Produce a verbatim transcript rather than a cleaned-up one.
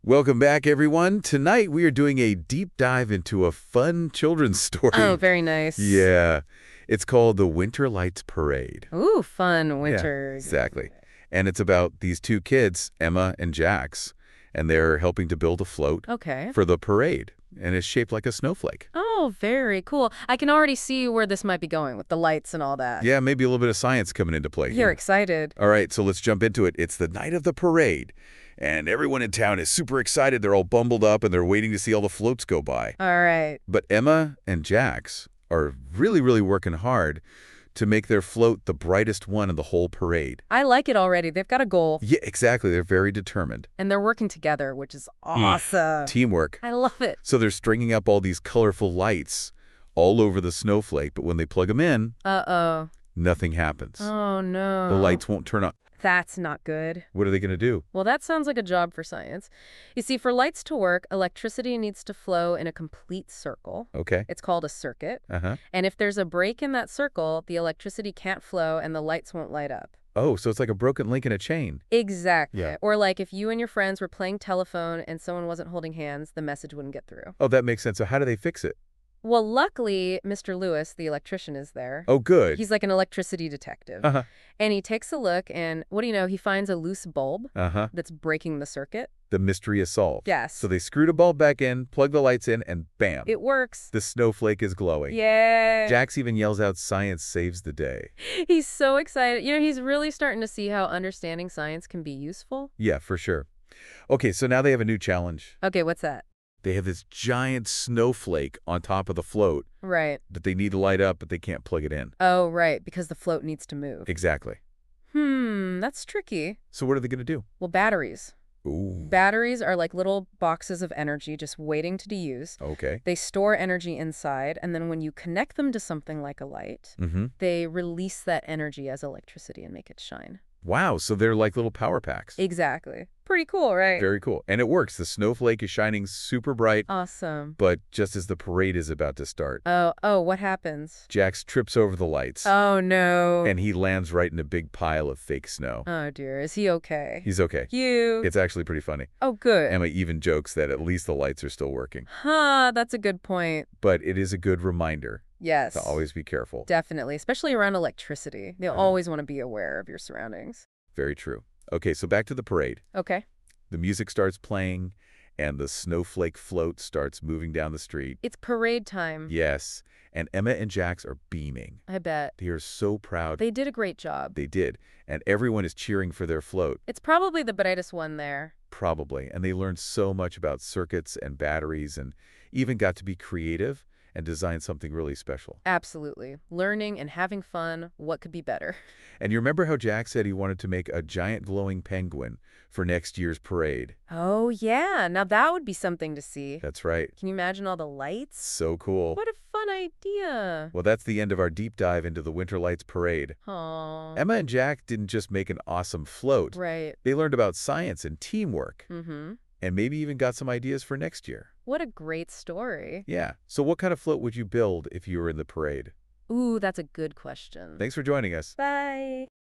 Welcome back, everyone. Tonight we are doing a deep dive into a fun children's story. Oh, very nice. Yeah. It's called The Winter Lights Parade. Ooh, fun Yeah, winter. exactly. And it's about these two kids, Emma and Jax, and they're helping to build a float Okay. for the parade. And it's shaped like a snowflake. Oh, very cool. I can already see where this might be going with the lights and all that. Yeah, maybe a little bit of science coming into play You're here. excited. All right, so let's jump into it. It's the night of the parade, and everyone in town is super excited. They're all bundled up, and they're waiting to see all the floats go by. All right. But Emma and Jax are really, really working hard to make their float the brightest one in the whole parade. I like it already. They've got a goal, Yeah, exactly. They're very determined. and they're working together, which is awesome. Teamwork. I love it. So they're stringing up all these colorful lights all over the snowflake, but when they plug them in, Uh-oh. nothing happens. Oh, no. The lights won't turn on. That's not good. What are they going to do? Well, that sounds like a job for science. You see, for lights to work, electricity needs to flow in a complete circle. Okay. It's called a circuit. Uh-huh. And if there's a break in that circle, the electricity can't flow and the lights won't light up. Oh, so it's like a broken link in a chain. Exactly. Yeah. Or like if you and your friends were playing telephone and someone wasn't holding hands, the message wouldn't get through. Oh, that makes sense. So how do they fix it? Well, luckily, Mister Lewis, the electrician, is there. Oh, good. He's like an electricity detective. Uh-huh. And he takes a look and, what do you know, he finds a loose bulb Uh-huh. that's breaking the circuit. The mystery is solved. Yes. So they screwed a bulb back in, plug the lights in, and bam. It works. The snowflake is glowing. Yay. Jax even yells out, "Science saves the day." He's so excited. You know, he's really starting to see how understanding science can be useful. Yeah, for sure. Okay, so now they have a new challenge. Okay, what's that? They have this giant snowflake on top of the float Right. that they need to light up, but they can't plug it in. Oh, right, because the float needs to move. Exactly. Hmm, that's tricky. So what are they going to do? Well, batteries. Ooh. Batteries are like little boxes of energy just waiting to be used. Okay. They store energy inside, and then when you connect them to something like a light, Mm-hmm. they release that energy as electricity and make it shine. Wow, so they're like little power packs. Exactly. Pretty cool, right? Very cool. And it works. The snowflake is shining super bright, Awesome. but just as the parade is about to start, Oh, oh, what happens? Jax trips over the lights, Oh, no. and he lands right in a big pile of fake snow. Oh, dear. Is he okay? He's okay. You. It's actually pretty funny. Oh, good. Emma even jokes that at least the lights are still working. Huh, that's a good point. But it is a good reminder Yes. to always be careful. Definitely, especially around electricity. You Uh-huh. always want to be aware of your surroundings. Very true. Okay, so back to the parade. Okay. The music starts playing, and the snowflake float starts moving down the street. It's parade time. Yes, and Emma and Jax are beaming. I bet. They are so proud. They did a great job. They did, and everyone is cheering for their float, It's probably the brightest one there. probably. And they learned so much about circuits and batteries and even got to be creative and design something really special. Absolutely. Learning and having fun, what could be better? And you remember how Jax said he wanted to make a giant glowing penguin for next year's parade? Oh, yeah. Now that would be something to see. That's right. Can you imagine all the lights? So cool. What a fun idea. Well, that's the end of our deep dive into the Winter Lights Parade. Aw. Emma and Jack didn't just make an awesome float. Right. They learned about science and teamwork, Mm-hmm. and maybe even got some ideas for next year. What a great story. Yeah. So what kind of float would you build if you were in the parade? Ooh, that's a good question. Thanks for joining us. Bye.